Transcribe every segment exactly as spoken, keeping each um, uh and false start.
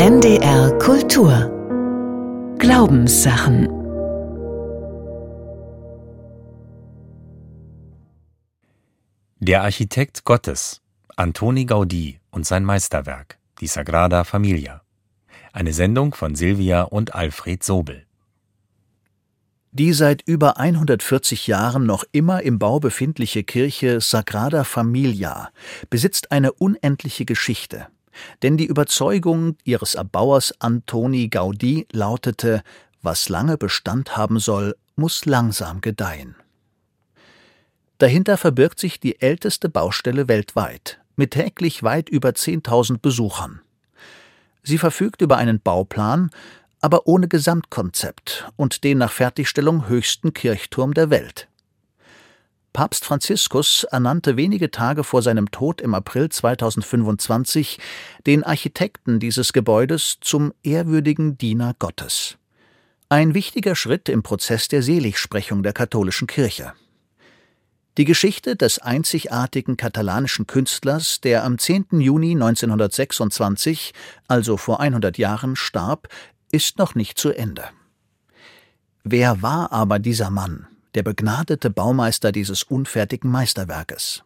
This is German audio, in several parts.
N D R Kultur Glaubenssachen. Der Architekt Gottes, Antoni Gaudí und sein Meisterwerk, die Sagrada Familia. Eine Sendung von Silvia und Alfred Sobel. Die seit über hundertvierzig Jahren noch immer im Bau befindliche Kirche Sagrada Familia besitzt eine unendliche Geschichte, denn die Überzeugung ihres Erbauers Antoni Gaudí lautete: Was lange Bestand haben soll, muss langsam gedeihen. Dahinter verbirgt sich die älteste Baustelle weltweit, mit täglich weit über zehntausend Besuchern. Sie verfügt über einen Bauplan, aber ohne Gesamtkonzept und den nach Fertigstellung höchsten Kirchturm der Welt. Papst Franziskus ernannte wenige Tage vor seinem Tod im April zweitausendfünfundzwanzig den Architekten dieses Gebäudes zum ehrwürdigen Diener Gottes. Ein wichtiger Schritt im Prozess der Seligsprechung der katholischen Kirche. Die Geschichte des einzigartigen katalanischen Künstlers, der am zehnten Juni neunzehnhundertsechsundzwanzig, also vor hundert Jahren, starb, ist noch nicht zu Ende. Wer war aber dieser Mann, der begnadete Baumeister dieses unfertigen Meisterwerkes?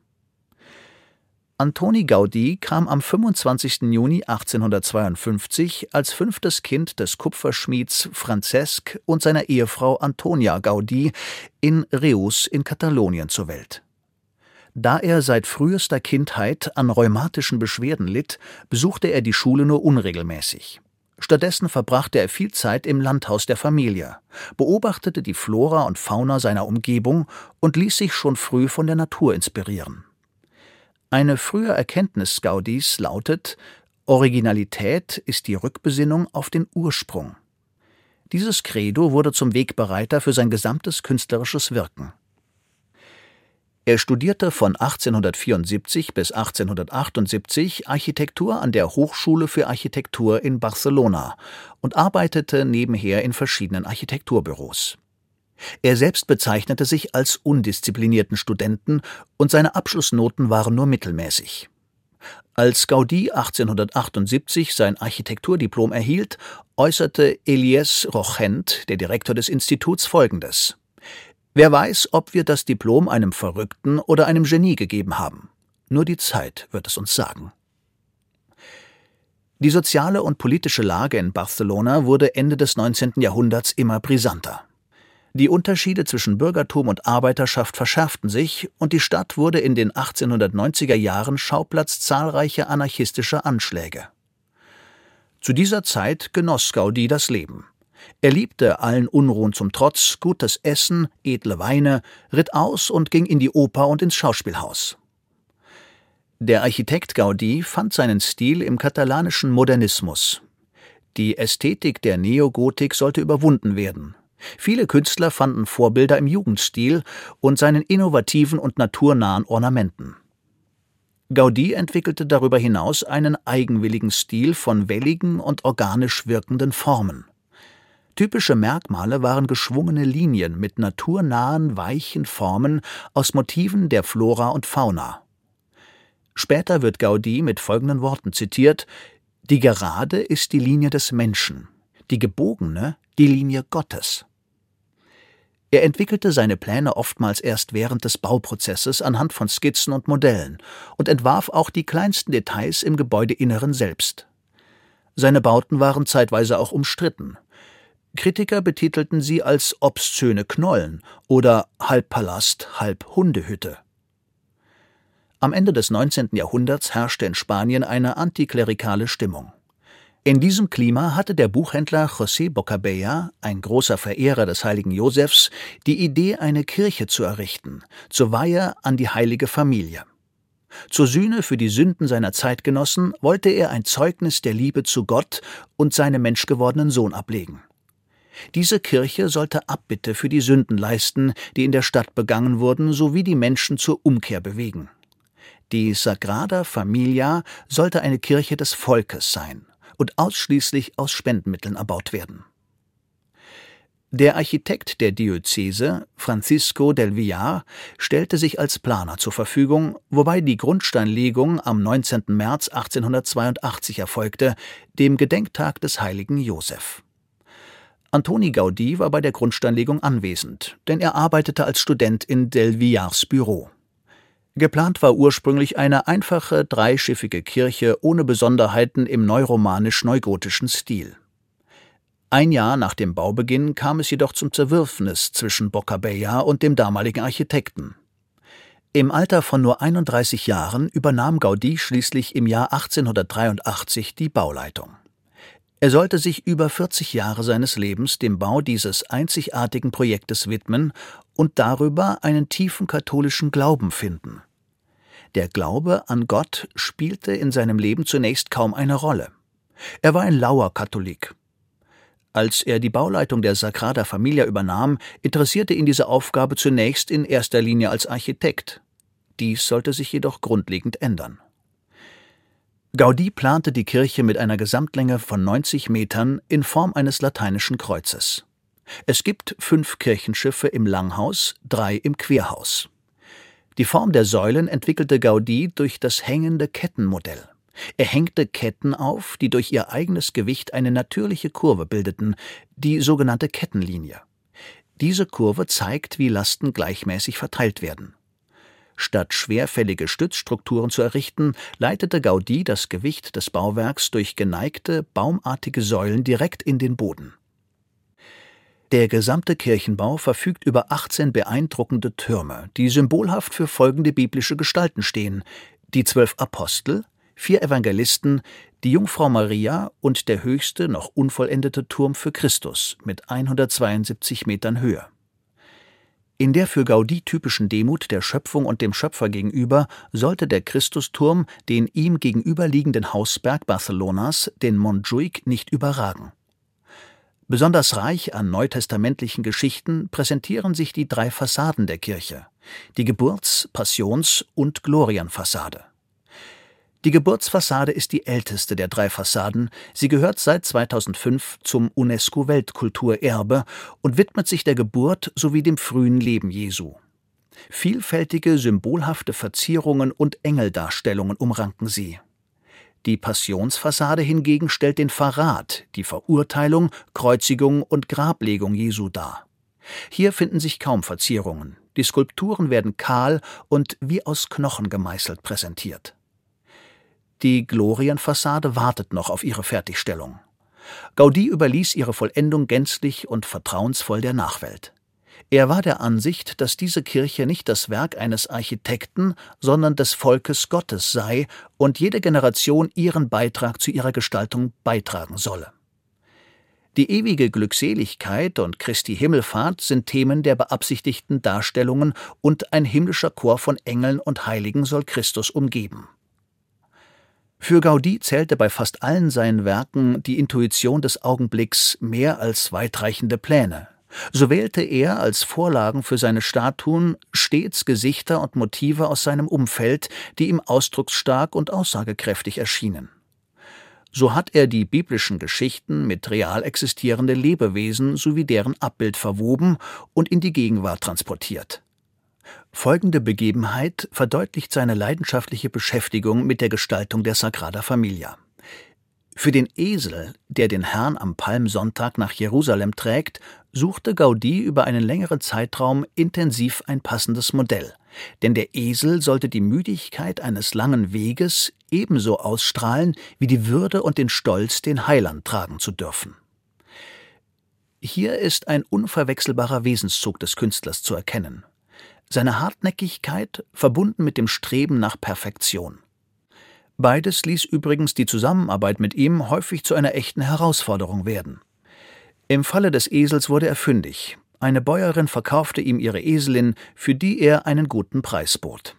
Antoni Gaudí kam am fünfundzwanzigsten Juni achtzehnhundertzweiundfünfzig als fünftes Kind des Kupferschmieds Francesc und seiner Ehefrau Antonia Gaudí in Reus in Katalonien zur Welt. Da er seit frühester Kindheit an rheumatischen Beschwerden litt, besuchte er die Schule nur unregelmäßig. Stattdessen verbrachte er viel Zeit im Landhaus der Familie, beobachtete die Flora und Fauna seiner Umgebung und ließ sich schon früh von der Natur inspirieren. Eine frühe Erkenntnis Gaudís lautet: Originalität ist die Rückbesinnung auf den Ursprung. Dieses Credo wurde zum Wegbereiter für sein gesamtes künstlerisches Wirken. Er studierte von achtzehnhundertvierundsiebzig bis achtzehnhundertachtundsiebzig Architektur an der Hochschule für Architektur in Barcelona und arbeitete nebenher in verschiedenen Architekturbüros. Er selbst bezeichnete sich als undisziplinierten Studenten und seine Abschlussnoten waren nur mittelmäßig. Als Gaudí achtzehnhundertachtundsiebzig sein Architekturdiplom erhielt, äußerte Elies Rochent, der Direktor des Instituts, Folgendes: Wer weiß, ob wir das Diplom einem Verrückten oder einem Genie gegeben haben. Nur die Zeit wird es uns sagen. Die soziale und politische Lage in Barcelona wurde Ende des neunzehnten Jahrhunderts immer brisanter. Die Unterschiede zwischen Bürgertum und Arbeiterschaft verschärften sich und die Stadt wurde in den achtzehnhundertneunziger Jahren Schauplatz zahlreicher anarchistischer Anschläge. Zu dieser Zeit genoss Gaudí das Leben. Er liebte allen Unruhen zum Trotz gutes Essen, edle Weine, ritt aus und ging in die Oper und ins Schauspielhaus. Der Architekt Gaudí fand seinen Stil im katalanischen Modernismus. Die Ästhetik der Neogotik sollte überwunden werden. Viele Künstler fanden Vorbilder im Jugendstil und seinen innovativen und naturnahen Ornamenten. Gaudí entwickelte darüber hinaus einen eigenwilligen Stil von welligen und organisch wirkenden Formen. Typische Merkmale waren geschwungene Linien mit naturnahen, weichen Formen aus Motiven der Flora und Fauna. Später wird Gaudí mit folgenden Worten zitiert: Die Gerade ist die Linie des Menschen, die gebogene die Linie Gottes. Er entwickelte seine Pläne oftmals erst während des Bauprozesses anhand von Skizzen und Modellen und entwarf auch die kleinsten Details im Gebäudeinneren selbst. Seine Bauten waren zeitweise auch umstritten. Kritiker betitelten sie als obszöne Knollen oder halb Palast, halb Hundehütte. Am Ende des neunzehnten Jahrhunderts herrschte in Spanien eine antiklerikale Stimmung. In diesem Klima hatte der Buchhändler José Bocabella, ein großer Verehrer des heiligen Josephs, die Idee, eine Kirche zu errichten, zur Weihe an die heilige Familie. Zur Sühne für die Sünden seiner Zeitgenossen wollte er ein Zeugnis der Liebe zu Gott und seinem menschgewordenen Sohn ablegen. Diese Kirche sollte Abbitte für die Sünden leisten, die in der Stadt begangen wurden, sowie die Menschen zur Umkehr bewegen. Die Sagrada Familia sollte eine Kirche des Volkes sein und ausschließlich aus Spendenmitteln erbaut werden. Der Architekt der Diözese, Francisco del Villar, stellte sich als Planer zur Verfügung, wobei die Grundsteinlegung am neunzehnten März achtzehnhundertzweiundachtzig erfolgte, dem Gedenktag des heiligen Josef. Antoni Gaudí war bei der Grundsteinlegung anwesend, denn er arbeitete als Student in del Villars Büro. Geplant war ursprünglich eine einfache, dreischiffige Kirche ohne Besonderheiten im neuromanisch-neugotischen Stil. Ein Jahr nach dem Baubeginn kam es jedoch zum Zerwürfnis zwischen Boccabella und dem damaligen Architekten. Im Alter von nur einunddreißig Jahren übernahm Gaudí schließlich im Jahr achtzehnhundertdreiundachtzig die Bauleitung. Er sollte sich über vierzig Jahre seines Lebens dem Bau dieses einzigartigen Projektes widmen und darüber einen tiefen katholischen Glauben finden. Der Glaube an Gott spielte in seinem Leben zunächst kaum eine Rolle. Er war ein lauer Katholik. Als er die Bauleitung der Sagrada Familia übernahm, interessierte ihn diese Aufgabe zunächst in erster Linie als Architekt. Dies sollte sich jedoch grundlegend ändern. Gaudí plante die Kirche mit einer Gesamtlänge von neunzig Metern in Form eines lateinischen Kreuzes. Es gibt fünf Kirchenschiffe im Langhaus, drei im Querhaus. Die Form der Säulen entwickelte Gaudí durch das hängende Kettenmodell. Er hängte Ketten auf, die durch ihr eigenes Gewicht eine natürliche Kurve bildeten, die sogenannte Kettenlinie. Diese Kurve zeigt, wie Lasten gleichmäßig verteilt werden. Statt schwerfällige Stützstrukturen zu errichten, leitete Gaudí das Gewicht des Bauwerks durch geneigte, baumartige Säulen direkt in den Boden. Der gesamte Kirchenbau verfügt über achtzehn beeindruckende Türme, die symbolhaft für folgende biblische Gestalten stehen: die zwölf Apostel, vier Evangelisten, die Jungfrau Maria und der höchste, noch unvollendete Turm für Christus mit hundertzweiundsiebzig Metern Höhe. In der für Gaudí typischen Demut der Schöpfung und dem Schöpfer gegenüber sollte der Christusturm den ihm gegenüberliegenden Hausberg Barcelonas, den Montjuïc, nicht überragen. Besonders reich an neutestamentlichen Geschichten präsentieren sich die drei Fassaden der Kirche: die Geburts-, Passions- und Glorienfassade. Die Geburtsfassade ist die älteste der drei Fassaden. Sie gehört seit zweitausendfünf zum UNESCO-Weltkulturerbe und widmet sich der Geburt sowie dem frühen Leben Jesu. Vielfältige, symbolhafte Verzierungen und Engeldarstellungen umranken sie. Die Passionsfassade hingegen stellt den Verrat, die Verurteilung, Kreuzigung und Grablegung Jesu dar. Hier finden sich kaum Verzierungen. Die Skulpturen werden kahl und wie aus Knochen gemeißelt präsentiert. Die Glorienfassade wartet noch auf ihre Fertigstellung. Gaudí überließ ihre Vollendung gänzlich und vertrauensvoll der Nachwelt. Er war der Ansicht, dass diese Kirche nicht das Werk eines Architekten, sondern des Volkes Gottes sei und jede Generation ihren Beitrag zu ihrer Gestaltung beitragen solle. Die ewige Glückseligkeit und Christi Himmelfahrt sind Themen der beabsichtigten Darstellungen und ein himmlischer Chor von Engeln und Heiligen soll Christus umgeben. Für Gaudí zählte bei fast allen seinen Werken die Intuition des Augenblicks mehr als weitreichende Pläne. So wählte er als Vorlagen für seine Statuen stets Gesichter und Motive aus seinem Umfeld, die ihm ausdrucksstark und aussagekräftig erschienen. So hat er die biblischen Geschichten mit real existierenden Lebewesen sowie deren Abbild verwoben und in die Gegenwart transportiert. Folgende Begebenheit verdeutlicht seine leidenschaftliche Beschäftigung mit der Gestaltung der Sagrada Familia. Für den Esel, der den Herrn am Palmsonntag nach Jerusalem trägt, suchte Gaudí über einen längeren Zeitraum intensiv ein passendes Modell, denn der Esel sollte die Müdigkeit eines langen Weges ebenso ausstrahlen wie die Würde und den Stolz, den Heiland tragen zu dürfen. Hier ist ein unverwechselbarer Wesenszug des Künstlers zu erkennen: seine Hartnäckigkeit verbunden mit dem Streben nach Perfektion. Beides ließ übrigens die Zusammenarbeit mit ihm häufig zu einer echten Herausforderung werden. Im Falle des Esels wurde er fündig. Eine Bäuerin verkaufte ihm ihre Eselin, für die er einen guten Preis bot.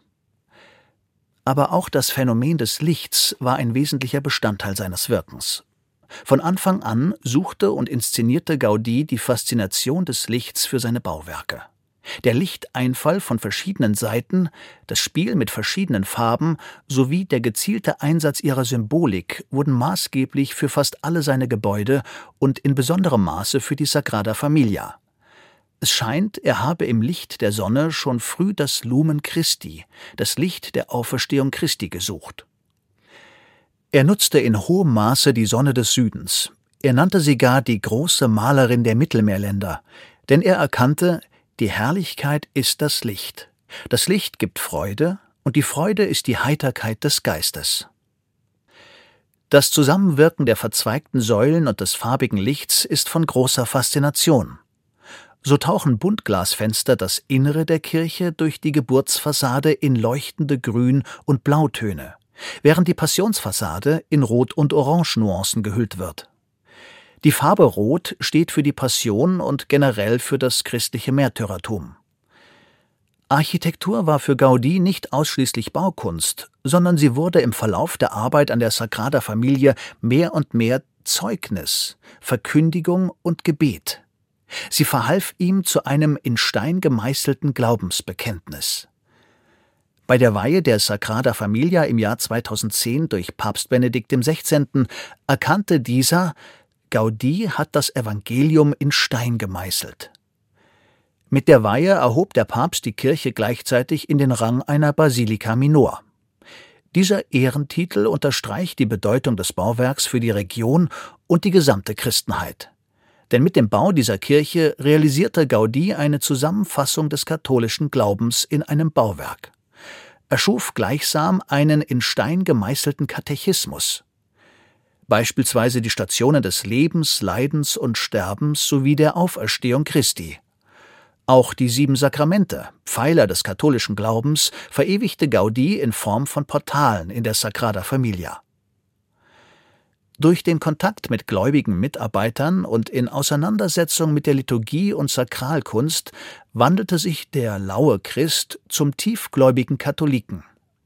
Aber auch das Phänomen des Lichts war ein wesentlicher Bestandteil seines Wirkens. Von Anfang an suchte und inszenierte Gaudí die Faszination des Lichts für seine Bauwerke. Der Lichteinfall von verschiedenen Seiten, das Spiel mit verschiedenen Farben sowie der gezielte Einsatz ihrer Symbolik wurden maßgeblich für fast alle seine Gebäude und in besonderem Maße für die Sagrada Familia, Es scheint, er habe im Licht der Sonne schon früh das Lumen Christi, das Licht der Auferstehung Christi, gesucht. Er nutzte in hohem Maße die Sonne des Südens. Er nannte sie gar die große Malerin der Mittelmeerländer, denn er erkannte, die Herrlichkeit ist das Licht. Das Licht gibt Freude, und die Freude ist die Heiterkeit des Geistes. Das Zusammenwirken der verzweigten Säulen und des farbigen Lichts ist von großer Faszination. So tauchen Buntglasfenster das Innere der Kirche durch die Geburtsfassade in leuchtende Grün- und Blautöne, während die Passionsfassade in Rot- und Orange-Nuancen gehüllt wird. Die Farbe Rot steht für die Passion und generell für das christliche Märtyrertum. Architektur war für Gaudí nicht ausschließlich Baukunst, sondern sie wurde im Verlauf der Arbeit an der Sagrada Familia mehr und mehr Zeugnis, Verkündigung und Gebet. Sie verhalf ihm zu einem in Stein gemeißelten Glaubensbekenntnis. Bei der Weihe der Sagrada Familia im Jahr zweitausendzehn durch Papst Benedikt der Sechzehnte erkannte dieser, Gaudí hat das Evangelium in Stein gemeißelt. Mit der Weihe erhob der Papst die Kirche gleichzeitig in den Rang einer Basilica Minor. Dieser Ehrentitel unterstreicht die Bedeutung des Bauwerks für die Region und die gesamte Christenheit. Denn mit dem Bau dieser Kirche realisierte Gaudí eine Zusammenfassung des katholischen Glaubens in einem Bauwerk. Er schuf gleichsam einen in Stein gemeißelten Katechismus. Beispielsweise die Stationen des Lebens, Leidens und Sterbens sowie der Auferstehung Christi. Auch die sieben Sakramente, Pfeiler des katholischen Glaubens, verewigte Gaudí in Form von Portalen in der Sagrada Familia. Durch den Kontakt mit gläubigen Mitarbeitern und in Auseinandersetzung mit der Liturgie und Sakralkunst wandelte sich der laue Christ zum tiefgläubigen Katholiken.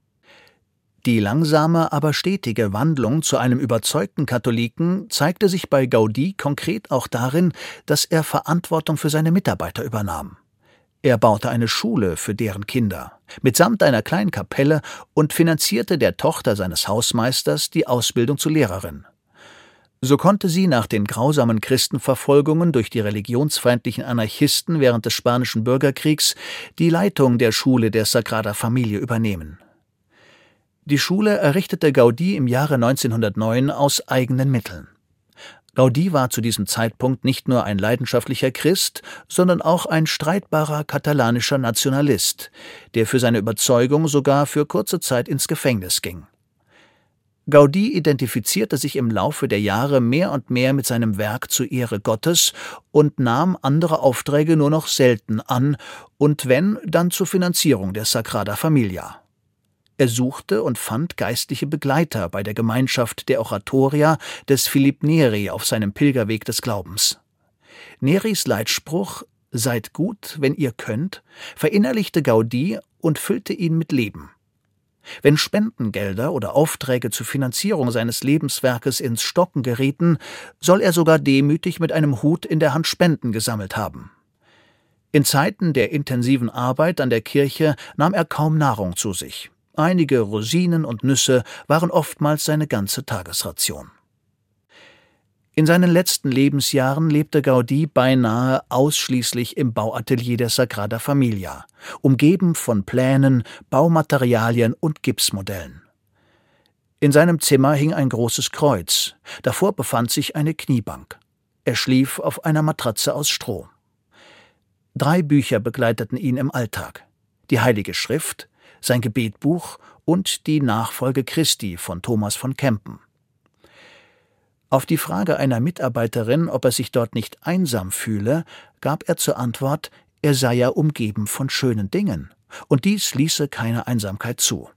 Die langsame, aber stetige Wandlung zu einem überzeugten Katholiken zeigte sich bei Gaudí konkret auch darin, dass er Verantwortung für seine Mitarbeiter übernahm. Er baute eine Schule für deren Kinder, mitsamt einer kleinen Kapelle, und finanzierte der Tochter seines Hausmeisters die Ausbildung zur Lehrerin. So konnte sie nach den grausamen Christenverfolgungen durch die religionsfeindlichen Anarchisten während des Spanischen Bürgerkriegs die Leitung der Schule der Sagrada Familia übernehmen. Die Schule errichtete Gaudí im Jahre neunzehnhundertneun aus eigenen Mitteln. Gaudí war zu diesem Zeitpunkt nicht nur ein leidenschaftlicher Christ, sondern auch ein streitbarer katalanischer Nationalist, der für seine Überzeugung sogar für kurze Zeit ins Gefängnis ging. Gaudí identifizierte sich im Laufe der Jahre mehr und mehr mit seinem Werk zur Ehre Gottes und nahm andere Aufträge nur noch selten an und wenn, dann zur Finanzierung der Sagrada Familia. Er suchte und fand geistliche Begleiter bei der Gemeinschaft der Oratoria des Philipp Neri auf seinem Pilgerweg des Glaubens. Neris Leitspruch »Seid gut, wenn ihr könnt« verinnerlichte Gaudí und füllte ihn mit Leben. Wenn Spendengelder oder Aufträge zur Finanzierung seines Lebenswerkes ins Stocken gerieten, soll er sogar demütig mit einem Hut in der Hand Spenden gesammelt haben. In Zeiten der intensiven Arbeit an der Kirche nahm er kaum Nahrung zu sich. Einige Rosinen und Nüsse waren oftmals seine ganze Tagesration. In seinen letzten Lebensjahren lebte Gaudí beinahe ausschließlich im Bauatelier der Sagrada Familia, umgeben von Plänen, Baumaterialien und Gipsmodellen. In seinem Zimmer hing ein großes Kreuz, davor befand sich eine Kniebank. Er schlief auf einer Matratze aus Stroh. Drei Bücher begleiteten ihn im Alltag: die Heilige Schrift, sein Gebetbuch und die Nachfolge Christi von Thomas von Kempen. Auf die Frage einer Mitarbeiterin, ob er sich dort nicht einsam fühle, gab er zur Antwort, er sei ja umgeben von schönen Dingen, und dies ließe keine Einsamkeit zu.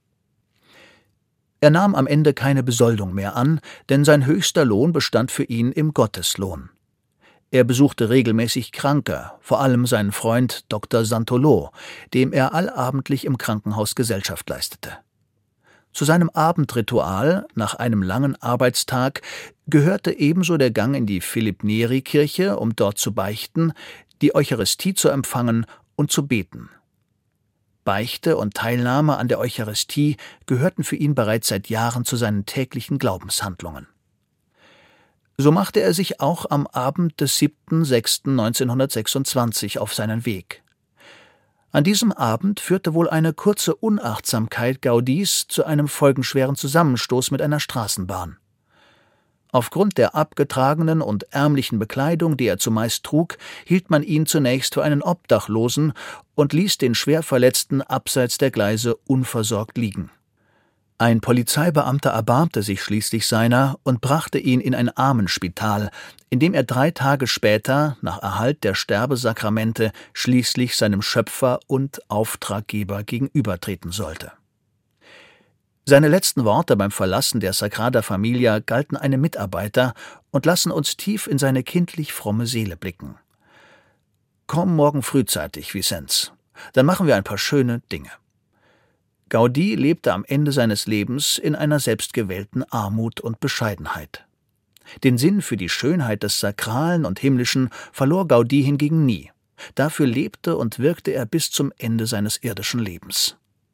Er nahm am Ende keine Besoldung mehr an, denn sein höchster Lohn bestand für ihn im Gotteslohn. Er besuchte regelmäßig Kranke, vor allem seinen Freund Doktor Santolo, dem er allabendlich im Krankenhaus Gesellschaft leistete. Zu seinem Abendritual nach einem langen Arbeitstag gehörte ebenso der Gang in die Philipp-Neri-Kirche, um dort zu beichten, die Eucharistie zu empfangen und zu beten. Beichte und Teilnahme an der Eucharistie gehörten für ihn bereits seit Jahren zu seinen täglichen Glaubenshandlungen. So machte er sich auch am Abend des siebten sechsten neunzehnhundertsechsundzwanzig auf seinen Weg. An diesem Abend führte wohl eine kurze Unachtsamkeit Gaudís zu einem folgenschweren Zusammenstoß mit einer Straßenbahn. Aufgrund der abgetragenen und ärmlichen Bekleidung, die er zumeist trug, hielt man ihn zunächst für einen Obdachlosen und ließ den Schwerverletzten abseits der Gleise unversorgt liegen. Ein Polizeibeamter erbarmte sich schließlich seiner und brachte ihn in ein Armenspital, in dem er drei Tage später, nach Erhalt der Sterbesakramente, schließlich seinem Schöpfer und Auftraggeber gegenübertreten sollte. Seine letzten Worte beim Verlassen der Sagrada Familia galten einem Mitarbeiter und lassen uns tief in seine kindlich fromme Seele blicken. »Komm morgen frühzeitig, Vicenz, dann machen wir ein paar schöne Dinge.« Gaudí lebte am Ende seines Lebens in einer selbstgewählten Armut und Bescheidenheit. Den Sinn für die Schönheit des Sakralen und Himmlischen verlor Gaudí hingegen nie. Dafür lebte und wirkte er bis zum Ende seines irdischen Lebens.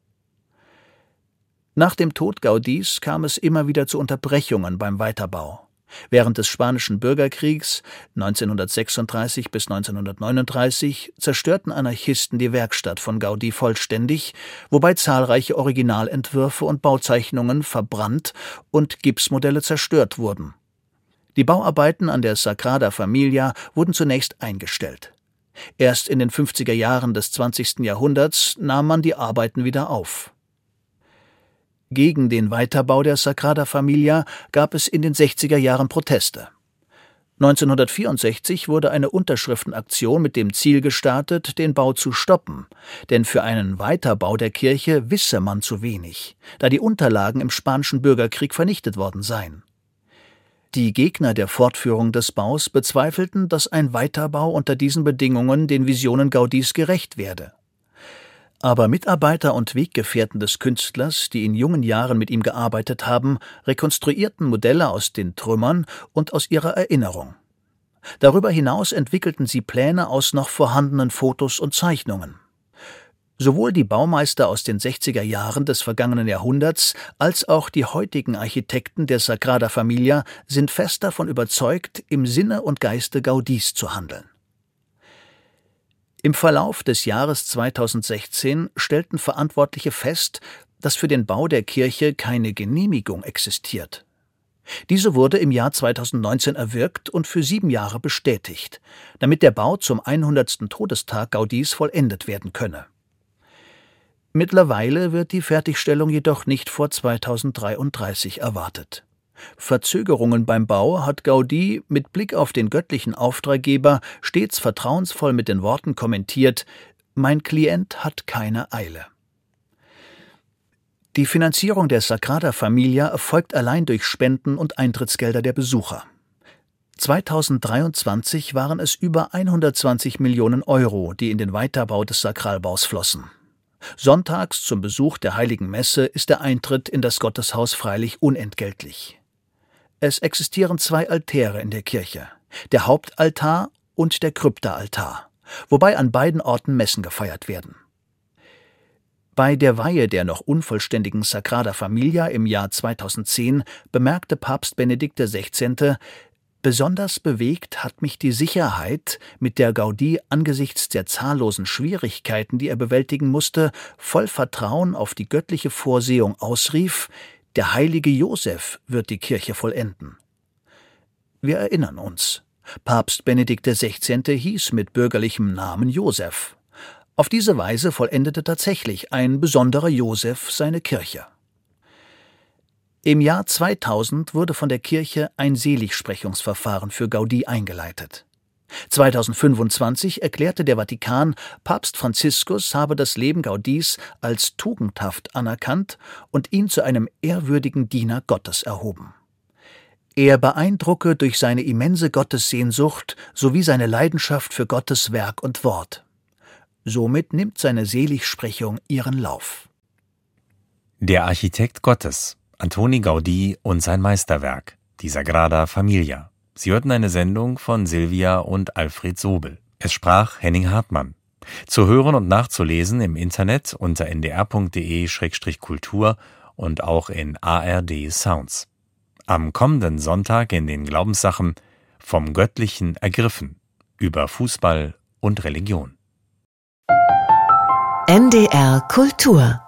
Nach dem Tod Gaudís kam es immer wieder zu Unterbrechungen beim Weiterbau. Während des Spanischen Bürgerkriegs neunzehnhundertsechsunddreißig bis neunzehnhundertneununddreißig zerstörten Anarchisten die Werkstatt von Gaudí vollständig, wobei zahlreiche Originalentwürfe und Bauzeichnungen verbrannt und Gipsmodelle zerstört wurden. Die Bauarbeiten an der Sagrada Familia wurden zunächst eingestellt. Erst in den fünfziger Jahren des zwanzigsten Jahrhunderts nahm man die Arbeiten wieder auf. Gegen den Weiterbau der Sagrada Familia gab es in den sechziger Jahren Proteste. neunzehnhundertvierundsechzig wurde eine Unterschriftenaktion mit dem Ziel gestartet, den Bau zu stoppen, denn für einen Weiterbau der Kirche wisse man zu wenig, da die Unterlagen im Spanischen Bürgerkrieg vernichtet worden seien. Die Gegner der Fortführung des Baus bezweifelten, dass ein Weiterbau unter diesen Bedingungen den Visionen Gaudís gerecht werde. Aber Mitarbeiter und Weggefährten des Künstlers, die in jungen Jahren mit ihm gearbeitet haben, rekonstruierten Modelle aus den Trümmern und aus ihrer Erinnerung. Darüber hinaus entwickelten sie Pläne aus noch vorhandenen Fotos und Zeichnungen. Sowohl die Baumeister aus den sechziger Jahren des vergangenen Jahrhunderts als auch die heutigen Architekten der Sagrada Familia sind fest davon überzeugt, im Sinne und Geiste Gaudís zu handeln. Im Verlauf des Jahres zweitausendsechzehn stellten Verantwortliche fest, dass für den Bau der Kirche keine Genehmigung existiert. Diese wurde im Jahr zweitausendneunzehn erwirkt und für sieben Jahre bestätigt, damit der Bau zum hundertsten Todestag Gaudís vollendet werden könne. Mittlerweile wird die Fertigstellung jedoch nicht vor zweitausenddreiunddreißig erwartet. Verzögerungen beim Bau hat Gaudí mit Blick auf den göttlichen Auftraggeber stets vertrauensvoll mit den Worten kommentiert: »Mein Klient hat keine Eile.« Die Finanzierung der Sagrada Familia erfolgt allein durch Spenden und Eintrittsgelder der Besucher. zweitausenddreiundzwanzig waren es über hundertzwanzig Millionen Euro, die in den Weiterbau des Sakralbaus flossen. Sonntags zum Besuch der Heiligen Messe ist der Eintritt in das Gotteshaus freilich unentgeltlich. Es existieren zwei Altäre in der Kirche, der Hauptaltar und der Kryptaaltar, wobei an beiden Orten Messen gefeiert werden. Bei der Weihe der noch unvollständigen Sagrada Familia im Jahr zweitausendzehn bemerkte Papst Benedikt der Sechzehnte: »Besonders bewegt hat mich die Sicherheit, mit der Gaudí angesichts der zahllosen Schwierigkeiten, die er bewältigen musste, voll Vertrauen auf die göttliche Vorsehung ausrief: Der heilige Josef wird die Kirche vollenden.« Wir erinnern uns, Papst Benedikt der Sechzehnte hieß mit bürgerlichem Namen Josef. Auf diese Weise vollendete tatsächlich ein besonderer Josef seine Kirche. Im Jahr zweitausend wurde von der Kirche ein Seligsprechungsverfahren für Gaudí eingeleitet. zweitausendfünfundzwanzig erklärte der Vatikan, Papst Franziskus habe das Leben Gaudís als tugendhaft anerkannt und ihn zu einem ehrwürdigen Diener Gottes erhoben. Er beeindrucke durch seine immense Gottessehnsucht sowie seine Leidenschaft für Gottes Werk und Wort. Somit nimmt seine Seligsprechung ihren Lauf. Der Architekt Gottes, Antoni Gaudí und sein Meisterwerk, die Sagrada Familia. Sie hörten eine Sendung von Silvia und Alfred Sobel. Es sprach Henning Hartmann. Zu hören und nachzulesen im Internet unter n d r punkt d e Schrägstrich kultur und auch in A R D Sounds. Am kommenden Sonntag in den Glaubenssachen vom Göttlichen ergriffen über Fußball und Religion. N D R Kultur